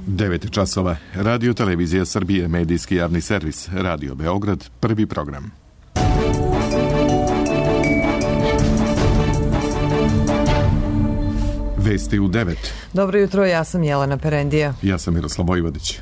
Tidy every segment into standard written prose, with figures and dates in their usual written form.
9 časova. Radio Televizija Srbije, medijski javni servis, Radio Beograd, prvi program. Vesti u 9. Dobro jutro, ja sam Jelena Perendija. Ja sam Miroslav Vojvodić.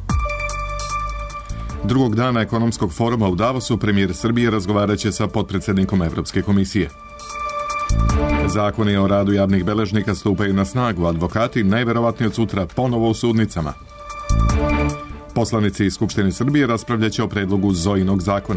Drugog dana ekonomskog foruma u Davosu premijer Srbije razgovaraće sa potpredsjednikom Evropske komisije. Zakoni o radu javnih beležnika stupaju na snagu, advokati najverovatnije od sutra ponovo u sudnicama. Poslanici iz Skupštine Srbije raspravljaće o predlogu Zojinog zakona.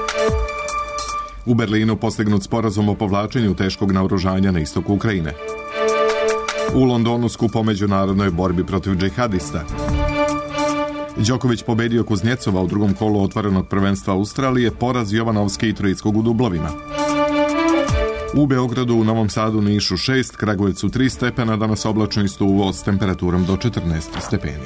U Berlinu postignut sporazum o povlačenju teškog naoružanja na istoku Ukrajine. U Londonu skup o međunarodnoj borbi protiv džihadista. Đoković pobedio Kuznjecova u drugom kolu otvorenog prvenstva Australije, poraz Jovanovski i Trojskog u dublovima. U Beogradu, u Novom Sadu, Nišu 6, Kragujevcu 3 stepena, danas oblačno i stuvo s temperaturom do 14 stepeni.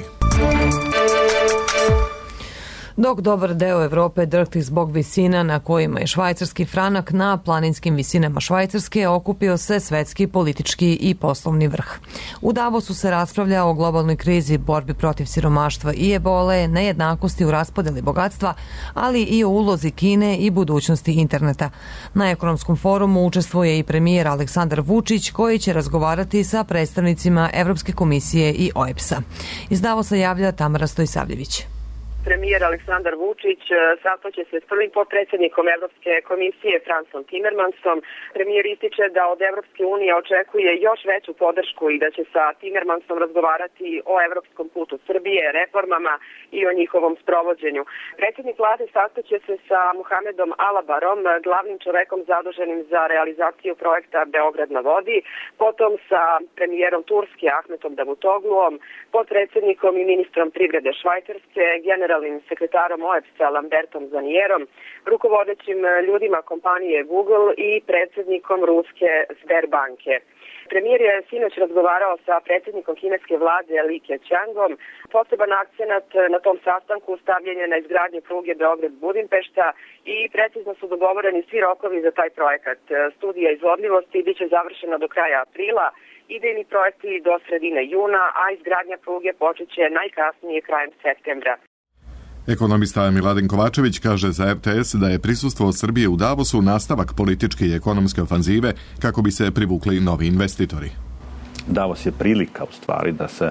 Dok dobar deo Evrope drhti zbog visina na kojima je švajcarski franak, na planinskim visinama Švajcarske okupio se svetski politički i poslovni vrh. U Davosu se raspravlja o globalnoj krizi, borbi protiv siromaštva i ebole, nejednakosti u raspodeli bogatstva, ali i o ulozi Kine i budućnosti interneta. Na ekonomskom forumu učestvuje i premijer Aleksandar Vučić, koji će razgovarati sa predstavnicima Evropske komisije i OEBS-a. Iz Davosa javlja Tamara Stojsavljević. Premijer Aleksandar Vučić sastaće se s prvim potpredsjednikom Evropske komisije Fransom Timmermansom. Premijer ističe da od Evropske unije očekuje još veću podršku i da će sa Timmermansom razgovarati o evropskom putu Srbije, reformama i o njihovom sprovođenju. Predsjednik vlade sastaće se sa Muhamedom Alabarom, glavnim čovekom zaduženim za realizaciju projekta Beograd na vodi, potom sa premijerom Turske Ahmetom Davutogluom, potpredsjednikom i ministrom privrede Švajcarske, generalnim sekretarom OEBS-a Lambertom Zanierom, rukovodećim ljudima kompanije Google i predsjednikom ruske Sberbanke. Premijer je sinoć razgovarao sa predsjednikom kineske vlade Li Keqiangom. Poseban akcenat na tom sastanku stavljen je na izgradnju pruge Beograd-Budimpešta i precizno su dogovoreni svi rokovi za taj projekat. Studija izvodljivosti biće završena do kraja aprila, idejni projekti do sredine juna, a izgradnja pruge počeće najkasnije krajem septembra. Ekonomista Miladin Kovačević kaže za RTS da je prisustvo Srbije u Davosu nastavak političke i ekonomske ofanzive kako bi se privukli novi investitori. Davos je prilika u stvari da se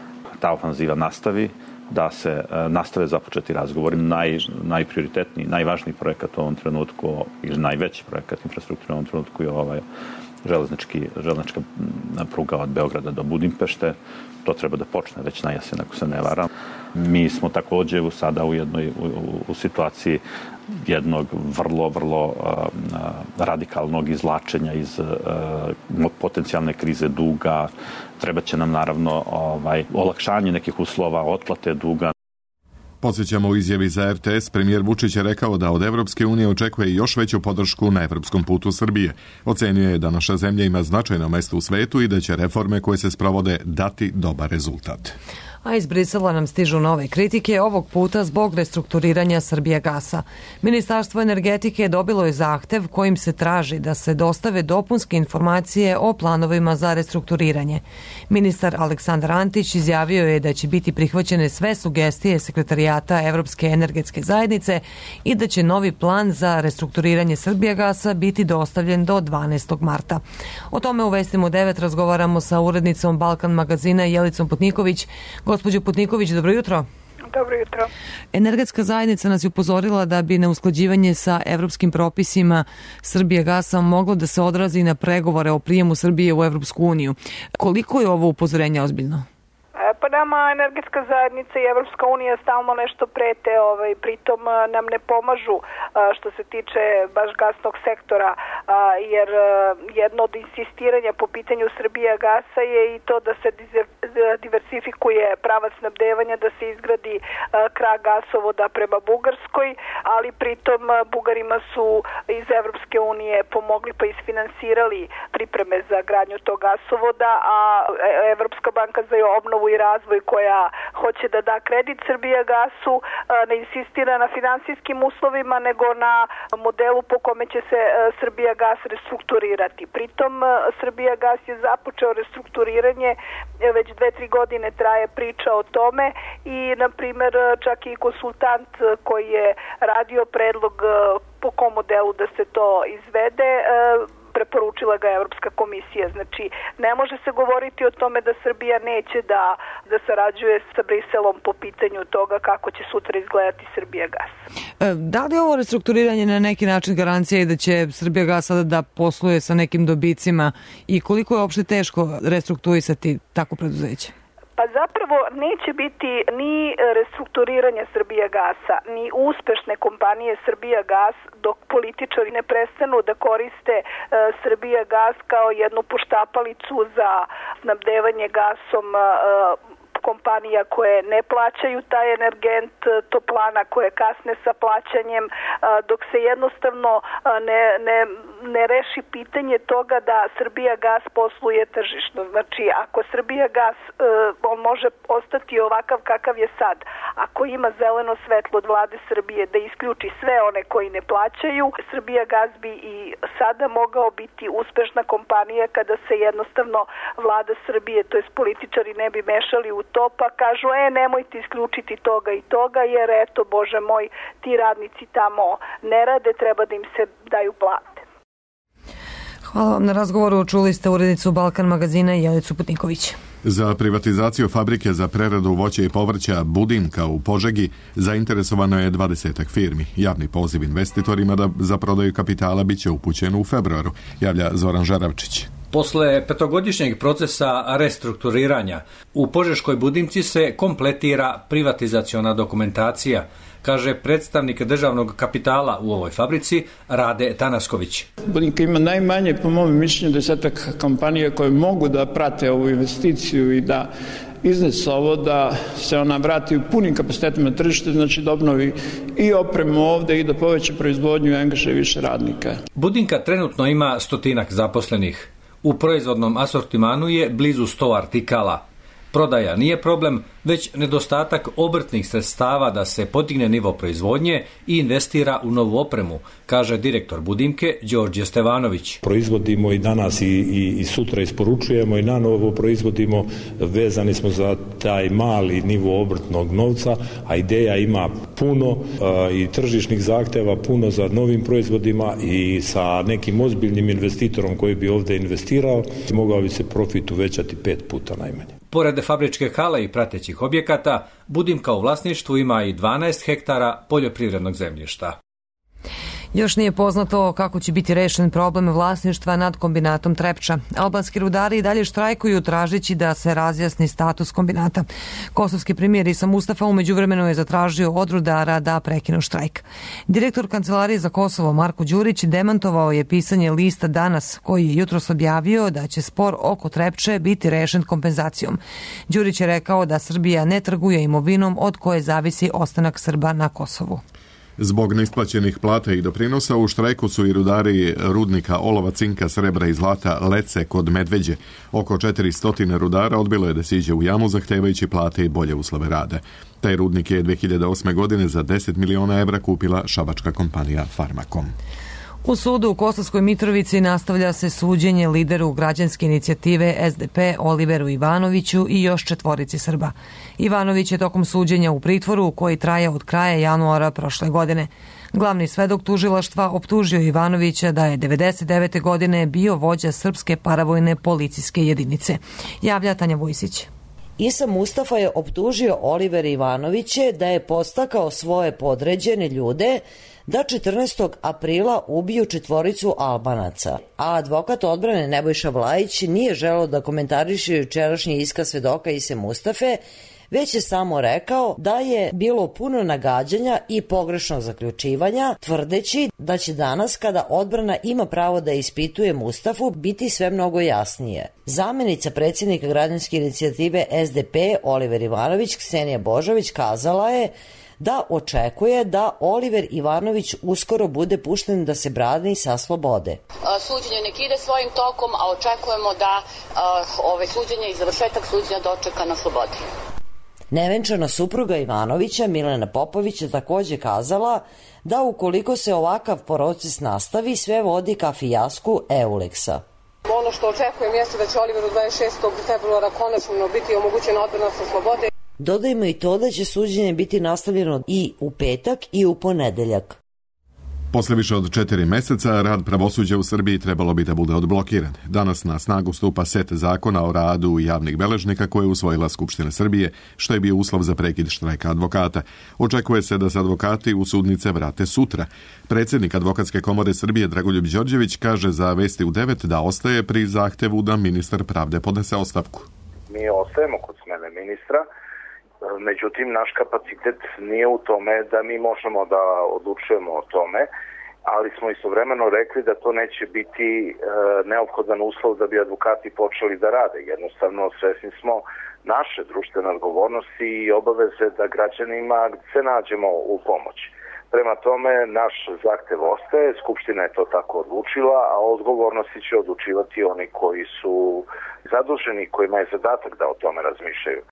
ta ofanziva nastavi, da se nastave započeti razgovori. Najprioritetniji, najvažniji projekat u ovom trenutku ili najveći projekat infrastrukture u ovom trenutku je železnička pruga od Beograda do Budimpešte. To treba da počne već na jesen, ako se ne varam. Mi smo također sada u situaciji jednog vrlo radikalnog izvlačenja iz potencijalne krize duga. Treba će nam naravno olakšanje nekih uslova, otplate duga. Podsjećamo, u izjavi za RTS premijer Vučić je rekao da od Evropske unije očekuje još veću podršku na evropskom putu Srbije. Ocenjuje da naša zemlja ima značajno mesto u svetu i da će reforme koje se sprovode dati dobar rezultat. A iz Brisela nam stižu nove kritike, ovog puta zbog restrukturiranja Srbijagasa. Ministarstvo energetike dobilo je zahtev kojim se traži da se dostave dopunske informacije o planovima za restrukturiranje. Ministar Aleksandar Antić izjavio je da će biti prihvaćene sve sugestije Sekretarijata Evropske energetske zajednice i da će novi plan za restrukturiranje Srbijagasa biti dostavljen do 12. marta. O tome u Vestima u 9 razgovaramo sa urednicom Balkan magazina Jelicom Putniković. Gospođo Putniković, dobro jutro. Dobro jutro. Energetska zajednica nas je upozorila da bi neusklađivanje sa evropskim propisima Srbijagasa moglo da se odrazi na pregovore o prijemu Srbije u Evropsku uniju. Koliko je ovo upozorenje ozbiljno? Pa nama energetska zajednica i Evropska unija stalno nešto prete, pritom nam ne pomažu što se tiče baš gasnog sektora, jer jedno od insistiranja po pitanju Srbijagasa je i to da se diversifikuje pravac snabdevanja, da se izgradi krak gasovoda prema Bugarskoj, ali pritom Bugarima su iz Evropske unije pomogli pa isfinansirali pripreme za gradnju tog gasovoda, a Evropska banka za obnovu i razvoj razvoj koja hoće da da kredit Srbijagasu, ne insistira na finansijskim uslovima nego na modelu po kome će se Srbijagas restrukturirati. Pritom Srbijagas je započeo restrukturiranje, već 2-3 godine traje priča o tome i na primjer čak i konsultant koji je radio predlog po kom modelu da se to izvede, preporučila ga Evropska komisija. Znači, ne može se govoriti o tome da Srbija neće da sarađuje sa Briselom po pitanju toga kako će sutra izgledati Srbijagas. Da li je ovo restrukturiranje na neki način garancija i da će Srbijagas sada da posluje sa nekim dobicima i koliko je uopšte teško restrukturisati tako preduzeće? Pa zapravo neće biti ni restrukturiranja Srbijagasa, ni uspešne kompanije Srbijagas dok političari ne prestanu da koriste Srbijagas kao jednu poštapalicu za snabdevanje gasom kompanija koje ne plaćaju taj energent, toplana koje kasne sa plaćanjem, dok se jednostavno ne reši pitanje toga da Srbijagas posluje tržišno. Znači, ako Srbijagas on može ostati ovakav kakav je sad, ako ima zeleno svetlo od vlade Srbije da isključi sve one koji ne plaćaju, Srbijagas bi i sada mogao biti uspešna kompanija kada se jednostavno vlada Srbije, to jest političari, ne bi mešali u to, pa kažu, nemojte isključiti toga i toga, jer eto, Bože moj, ti radnici tamo ne rade, treba da im se daju plate. Hvala vam na razgovoru. Čuli ste urednicu Balkan magazina Jelicu Putniković. Za privatizaciju fabrike za preradu voća i povrća Budimka u Požegi zainteresovano je 20 firmi. Javni poziv investitorima za prodaju kapitala biće upućen u februaru, javlja Zoran Žaravčić. Posle petogodišnjeg procesa restrukturiranja u Požeškoj Budimci se kompletira privatizaciona dokumentacija, kaže predstavnik državnog kapitala u ovoj fabrici Rade Tanasković. Budimka ima najmanje, po mom mišljenju, 10 kompanija koje mogu da prate ovu investiciju i da iznese ovo, da se ona vrati u punim kapacitetima tržišta, znači da obnovi i opremu ovde i da poveća proizvodnju i angažuje više radnika. Budimka trenutno ima 100 zaposlenih. U proizvodnom asortimanu je blizu 100 artikala. Prodaja nije problem, već nedostatak obrtnih sredstava da se podigne nivo proizvodnje i investira u novu opremu, kaže direktor Budimke Đorđe Stevanović. Proizvodimo i danas i sutra isporučujemo i na novo proizvodimo, vezani smo za taj mali nivo obrtnog novca, a ideja ima puno i tržišnih zahteva, puno za novim proizvodima i sa nekim ozbiljnim investitorom koji bi ovdje investirao, mogao bi se profit uvećati 5 puta najmanje. Pored fabričke hale i pratećih objekata, Budimka u vlasništvu ima i 12 hektara poljoprivrednog zemljišta. Još nije poznato kako će biti rešen problem vlasništva nad kombinatom Trepča. Albanski rudari i dalje štrajkuju tražeći da se razjasni status kombinata. Kosovski premijer Isa Mustafa umeđuvremenu je zatražio od rudara da prekinu štrajk. Direktor Kancelarije za Kosovo Marko Đurić demantovao je pisanje lista Danas, koji je jutros objavio da će spor oko Trepče biti rešen kompenzacijom. Đurić je rekao da Srbija ne trguje imovinom od koje zavisi ostanak Srba na Kosovu. Zbog neisplaćenih plata i doprinosa u štrajku su i rudari rudnika olova, cinka, srebra i zlata Lece kod Medveđe. Oko 400 rudara odbilo je da siđe u jamu zahtevajući plate i bolje uslove rada. Taj rudnik je 2008. godine za 10 miliona evra kupila šabačka kompanija Farmakom. U sudu u Kosovskoj Mitrovici nastavlja se suđenje lideru građanske inicijative SDP Oliveru Ivanoviću i još 4 Srba. Ivanović je tokom suđenja u pritvoru koji traje od kraja januara prošle godine. Glavni svedok tužilaštva optužio Ivanovića da je 99. godine bio vođa srpske paravojne policijske jedinice. Javlja Tanja Vujsić. Isa Mustafa je optužio Olivera Ivanovića da je podstakao svoje podređene ljude da 14. aprila ubiju 4 Albanaca, a advokat odbrane Nebojša Vlajić nije želeo da komentariše jučerašnji iskaz svedoka Ise Mustafe, već je samo rekao da je bilo puno nagađanja i pogrešnog zaključivanja, tvrdeći da će danas, kada odbrana ima pravo da ispituje Mustafu, biti sve mnogo jasnije. Zamenica predsjednika građanske inicijative SDP Oliver Ivanović, Ksenija Božović, kazala je da očekuje da Oliver Ivanović uskoro bude pušten da se brani sa slobode. Suđenje nek ide svojim tokom, a očekujemo da suđenje i završetak suđenja dočeka na slobodi. Nevenčana supruga Ivanovića, Milena Popović, je takođe kazala da ukoliko se ovakav proces nastavi, sve vodi ka fijasku Euleksa. Ono što očekujem jeste da će Oliveru 26. februara konačno biti omogućena odbrana sa slobode. Dodajmo i to da će suđenje biti nastavljeno i u petak i u ponedeljak. Posle više od 4 meseca, rad pravosuđa u Srbiji trebalo bi da bude odblokiran. Danas na snagu stupa set zakona o radu javnih beležnika koje je usvojila Skupština Srbije, što je bio uslov za prekid štrajka advokata. Očekuje se da se advokati u sudnice vrate sutra. Predsjednik Advokatske komore Srbije Dragoljub Đorđević kaže za Vesti u 9 da ostaje pri zahtevu da ministar pravde podnese ostavku. Mi ostajemo kod smene ministra. Međutim, naš kapacitet nije u tome da mi možemo da odlučujemo o tome, ali smo istovremeno rekli da to neće biti neophodan uslov da bi advokati počeli da rade. Jednostavno, svesni smo naše društvene odgovornosti i obaveze da građanima se nađemo u pomoć. Prema tome, naš zahtev ostaje, Skupština je to tako odlučila, a odgovornosti će odlučivati oni koji su zaduženi, kojima je zadatak da o tome razmišljaju.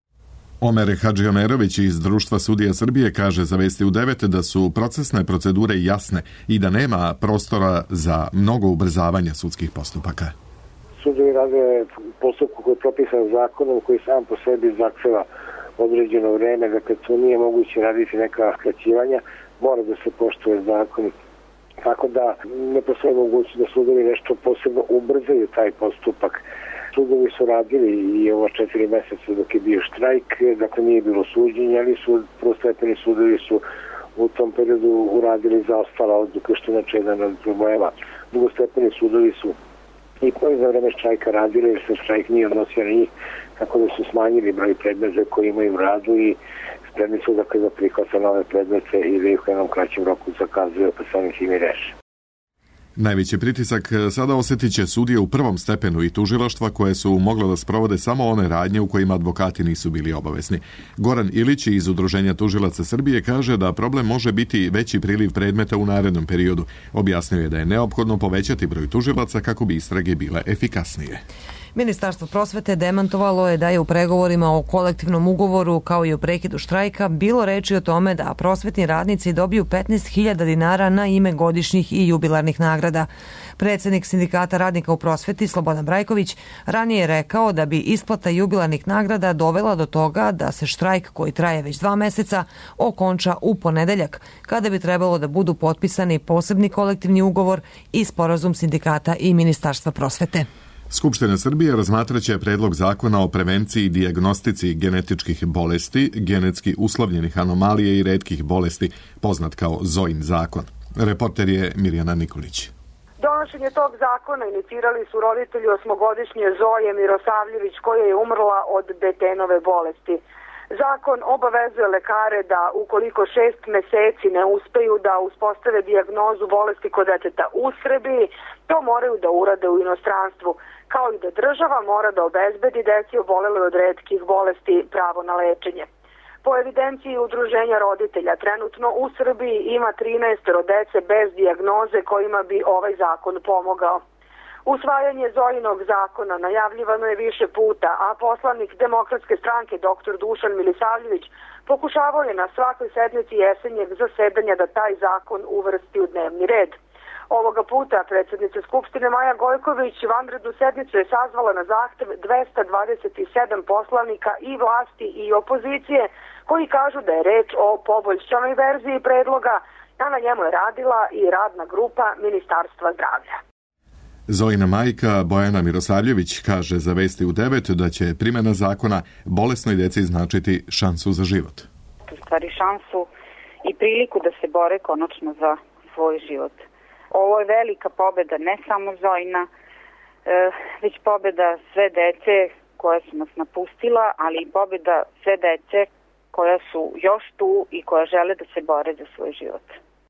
Omer Hadžiomerović iz Društva sudija Srbije kaže za Vesti u 9 da su procesne procedure jasne i da nema prostora za mnogo ubrzavanja sudskih postupaka. Sudovi rade postupku koji je propisan zakonom, koji sam po sebi zahteva određeno vreme, dakle tu nije moguće raditi neka skraćivanja, mora da se poštuje zakon. Tako da ne postoji mogućnost da sudovi nešto posebno ubrzaju taj postupak. Sudovi su radili i ovo 4 meseca dok je bio štrajk, dakle nije bilo suđenja, ali prvostepeni sudovi su u tom periodu uradili zaostala odluka, što je jedan od problema. Drugostepeni sudovi su i za vreme štrajka radili, jer se štrajk nije odnosio na njih, tako da su smanjili broj predmeta koji imaju u radu i spremni su dakle da prihvata nove predmete i da ih u jednom kraćem roku zakazuju, pa samim tim i reše. Najveći pritisak sada osjetit će sudije u prvom stepenu i tužilaštva koje su mogle da sprovode samo one radnje u kojima advokati nisu bili obavezni. Goran Ilić iz Udruženja tužilaca Srbije kaže da problem može biti veći priliv predmeta u narednom periodu. Objasnio je da je neophodno povećati broj tužilaca kako bi istrage bile efikasnije. Ministarstvo prosvete demantovalo je da je u pregovorima o kolektivnom ugovoru kao i o prekidu štrajka bilo reči o tome da prosvetni radnici dobiju 15.000 dinara na ime godišnjih i jubilarnih nagrada. Predsjednik Sindikata radnika u prosveti Slobodan Brajković ranije je rekao da bi isplata jubilarnih nagrada dovela do toga da se štrajk koji traje već 2 meseca okonča u ponedeljak, kada bi trebalo da budu potpisani posebni kolektivni ugovor i sporazum sindikata i Ministarstva prosvete. Skupština Srbije razmatraće predlog zakona o prevenciji i dijagnostici genetičkih bolesti, genetski uslovljenih anomalija i retkih bolesti, poznat kao ZOIN zakon. Reporter je Mirjana Nikolić. Donošenje tog zakona inicirali su roditelji 8-godišnje Zoje Mirosavljević koja je umrla od Betenove bolesti. Zakon obavezuje lekare da ukoliko 6 meseci ne uspeju da uspostave dijagnozu bolesti kod deteta u Srbiji, to moraju da urade u inostranstvu, kao i da država mora da obezbedi deci oboleloj od retkih bolesti pravo na lečenje. Po evidenciji Udruženja roditelja, trenutno u Srbiji ima 13 dece bez dijagnoze kojima bi ovaj zakon pomogao. Usvajanje Zojinog zakona najavljivano je više puta, a poslanik Demokratske stranke dr. Dušan Milisavljević pokušavao je na svakoj sednici jesenjeg zasedanja da taj zakon uvrsti u dnevni red. Ovoga puta predsjednica Skupštine Maja Gojković vanrednu sednicu je sazvala na zahtev 227 poslanika i vlasti i opozicije koji kažu da je reč o poboljšanoj verziji predloga, a na njemu je radila i radna grupa Ministarstva zdravlja. Zojina majka Bojana Mirosavljević kaže za Vesti u 9 da će primjena zakona bolesnoj deci značiti šansu za život. U stvari šansu i priliku da se bore konačno za svoj život. Ovo je velika pobeda ne samo Zojina, već pobeda sve dece koja su nas napustila, ali i pobeda sve dece koja su još tu i koja žele da se bore za svoj život.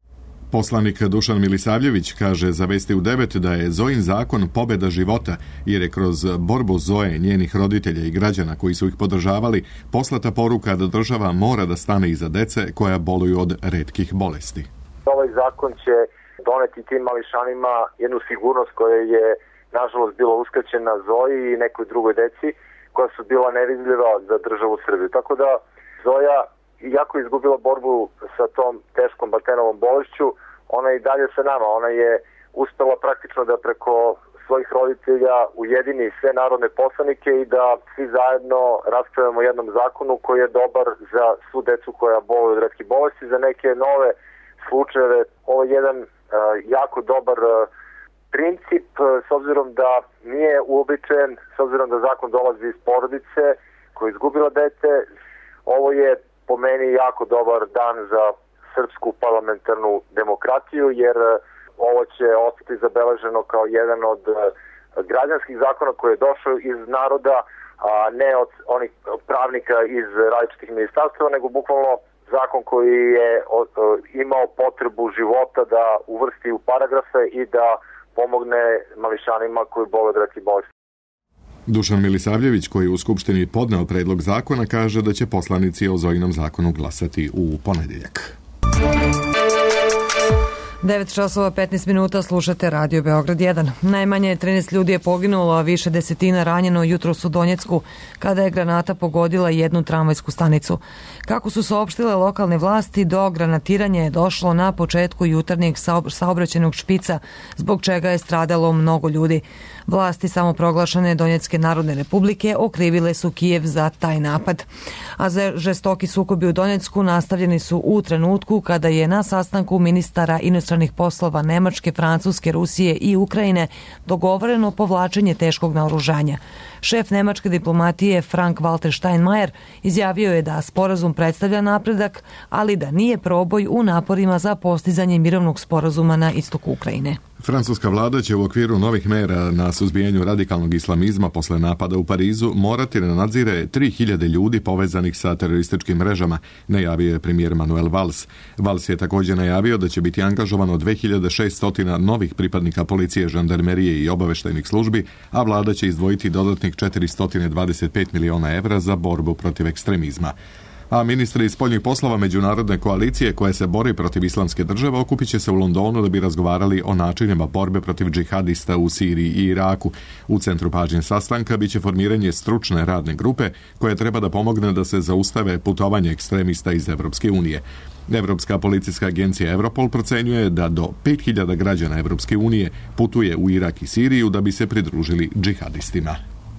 Poslanik Dušan Milisavljević kaže za Vesti u 9 da je Zojin zakon pobjeda života, jer je kroz borbu Zoje, njenih roditelja i građana koji su ih podržavali poslata poruka da država mora da stane iza dece koja boluju od retkih bolesti. Ovaj zakon će doneti tim mališanima jednu sigurnost koja je nažalost bila uskraćena Zoji i nekoj drugoj deci koja su bila nevidljiva za državu Srbiju. Tako da Zoja, iako je izgubila borbu sa tom teškom Barthenovom bolešću, ona je i dalje sa nama. Ona je uspela praktično da preko svojih roditelja ujedini sve narodne poslanike i da svi zajedno raspravljamo o jednom zakonu koji je dobar za svu decu koja boluju od retkih bolesti, za neke nove slučajeve. Ovo je jedan jako dobar princip, s obzirom da nije uobičajen, s obzirom da zakon dolazi iz porodice koja je izgubila dete. Ovo je po meni jako dobar dan za srpsku parlamentarnu demokratiju, jer ovo će ostati zabeleženo kao jedan od građanskih zakona koji je došao iz naroda, a ne od onih pravnika iz različitih ministarstva, nego bukvalno zakon koji je imao potrebu života da uvrsti u paragrafe i da pomogne mališanima koji boluju od retkih bolesti. Dušan Milisavljević, koji je u Skupštini podneo predlog zakona, kaže da će poslanici o Zojinom zakonu glasati u ponedeljak. 9 časova 15 minuta, slušate Radio Beograd 1. Najmanje 13 ljudi je poginulo, a više desetina ranjeno jutros u Donjecku, kada je granata pogodila jednu tramvajsku stanicu. Kako su saopštile lokalne vlasti, do granatiranja je došlo na početku jutarnjeg saobraćajnog špica, zbog čega je stradalo mnogo ljudi. Vlasti samoproglašene Donjecke narodne republike okrivile su Kijev za taj napad. A žestoki sukobi u Donjecku nastavljeni su u trenutku kada je na sastanku ministara inostranih poslova Nemačke, Francuske, Rusije i Ukrajine dogovoreno povlačenje teškog naoružanja. Šef nemačke diplomatije Frank-Walter Steinmeier izjavio je da sporazum predstavlja napredak, ali da nije proboj u naporima za postizanje mirovnog sporazuma na istoku Ukrajine. Francuska vlada će u okviru novih mera na suzbijanju radikalnog islamizma posle napada u Parizu morati da nadzire 3000 ljudi povezanih sa terorističkim mrežama, najavio je premijer Manuel Valls. Valls je također najavio da će biti angažovano 2600 novih pripadnika policije, žandarmerije i obaveštajnih službi, a vlada će izdvojiti dodatnih 425 miliona evra za borbu protiv ekstremizma. A ministri spoljnih poslova međunarodne koalicije koja se bori protiv islamske države okupit će se u Londonu da bi razgovarali o načinima borbe protiv džihadista u Siriji i Iraku. U centru pažnje sastanka biće formiranje stručne radne grupe koja treba da pomogne da se zaustave putovanje ekstremista iz Evropske unije. Evropska policijska agencija Europol procenjuje da do 5000 građana Evropske unije putuje u Irak i Siriju da bi se pridružili džihadistima.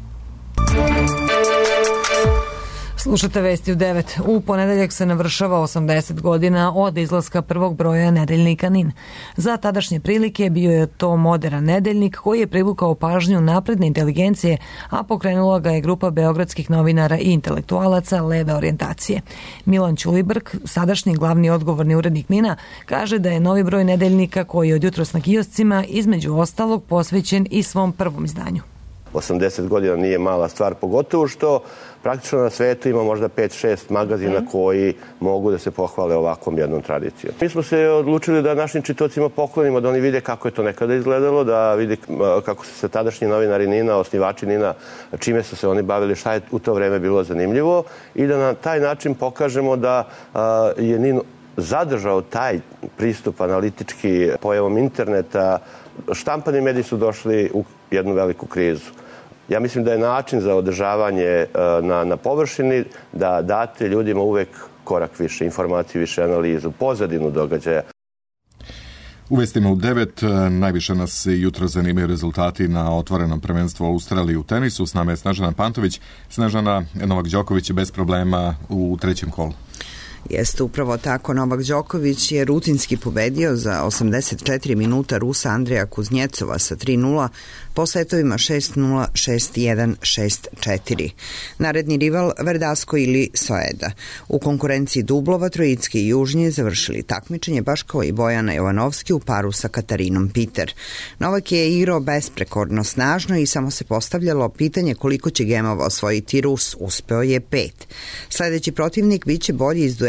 Slušate Vesti u 9. U ponedeljak se navršava 80 godina od izlaska prvog broja nedeljnika NIN. Za tadašnje prilike bio je to moderan nedeljnik koji je privukao pažnju napredne inteligencije, a pokrenula ga je grupa beogradskih novinara i intelektualaca leve orijentacije. Milan Ćulibrk, sadašnji glavni odgovorni urednik NIN-a, kaže da je novi broj nedeljnika koji je od jutros na kioscima između ostalog posvećen i svom prvom izdanju. 80 godina nije mala stvar, pogotovo što praktično na svetu ima možda 5-6 magazina koji mogu da se pohvale ovakvom jednom tradicijom. Mi smo se odlučili da našim čitaocima poklonimo, da oni vide kako je to nekada izgledalo, da vide kako su se tadašnji novinari NIN-a, osnivači NIN-a, čime su se oni bavili, šta je u to vreme bilo zanimljivo i da na taj način pokažemo da je NIN zadržao taj pristup analitički pojavom interneta. Štampani mediji su došli u jednu veliku krizu. Ja mislim da je način za održavanje na površini da date ljudima uvek korak više, informaciju, više analizu, pozadinu događaja. U vestima u 9 najviše nas jutro zanimaju rezultati na otvorenom prvenstvu Australije u tenisu. S nama je Snežana Pantović. Snežana, Novak Đoković bez problema u trećem kolu. Jeste upravo tako, Novak Đoković je rutinski pobedio za 84 minuta Rusa Andreja Kuznjecova sa 3-0 po setovima 6-0, 6-1, 6-4. Naredni rival Verdasko ili Soeda. U konkurenciji dublova Trojicki i Južnji završili takmičenje baš kao i Bojana Jovanovski u paru sa Katarinom Piter. Novak je igrao besprekorno snažno i samo se postavljalo pitanje koliko će gemova osvojiti Rus. Uspeo je 5. Sledeći protivnik biće bolji iz duela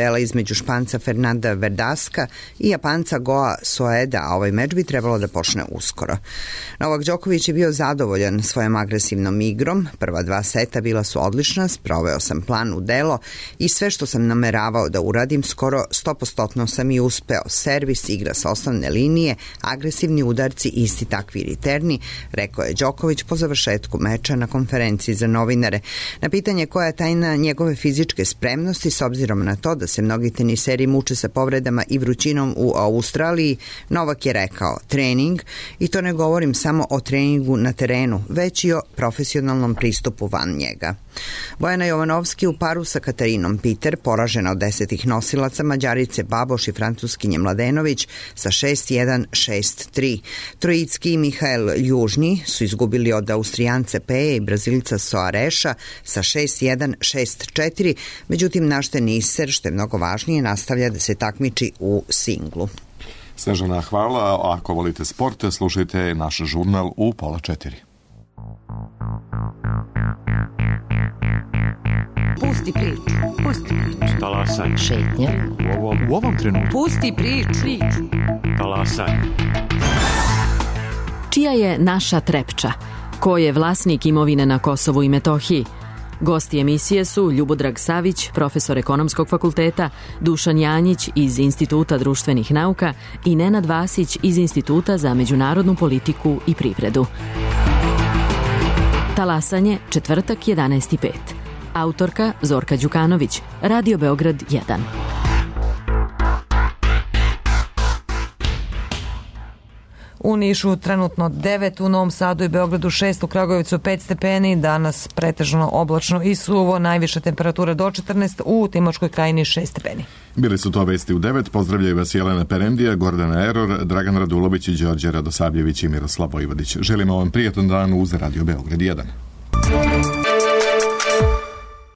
duela između Španca Fernanda Verdaska i Japanca Goa Soeda, a ovaj meč bi trebalo da počne uskoro. Novak Đoković je bio zadovoljan svojom agresivnom igrom. Prva 2 seta bila su odlična, sproveo sam plan u delo i sve što sam nameravao da uradim skoro 100% sam i uspeo. Servis, igra sa osnovne linije, agresivni udarci, isti takvi riterni, rekao je Đoković po završetku meča na konferenciji za novinare. Na pitanje koja je tajna njegove fizičke spremnosti, s obzirom na to da se mnogi teniseri muče sa povredama i vrućinom u Australiji, Novak je rekao trening, i to ne govorim samo o treningu na terenu, već i o profesionalnom pristupu van njega. Bojana Jovanovski u paru sa Katarinom Piter, poražena od 10 nosilaca Mađarice Baboš i Francuskinje Mladenović sa 6-1, 6-3. Trojicki i Mihael Južni su izgubili od Austrijance Peje i Brazilca Soareša sa 6-1, 6-4, međutim naš teniser, što je mnogo važnije, nastavlja da se takmiči u singlu. Snežana, hvala. Ako volite sport, slušajte naš žurnal u 3:30. Pusti priču. Pusti priču. Talasaj. Šetnja. U ovom trenutku. Pusti priču. Talasaj. Čija je naša Trepča? Ko je vlasnik imovine na Kosovu i Metohiji? Gosti emisije su Ljubodrag Savić, profesor Ekonomskog fakulteta, Dušan Janjić iz Instituta društvenih nauka i Nenad Vasić iz Instituta za međunarodnu politiku i privredu. Talasanje, četvrtak 11:05. Autorka Zorka Đukanović, Radio Beograd 1. U Nišu trenutno 9, u Novom Sadu i Beogradu 6, u Kragujevcu 5 stepeni, danas pretežno oblačno i suvo, najviša temperatura do 14, u Timočkoj krajini 6 stepeni. Bili su to vesti u 9, pozdravljaju vas Jelena Perendija, Gordana Eror, Dragan Radulović i Đorđe Radosavljević i Miroslav Vojvodić. Želimo vam prijatan dan uz Radio Beograd 1.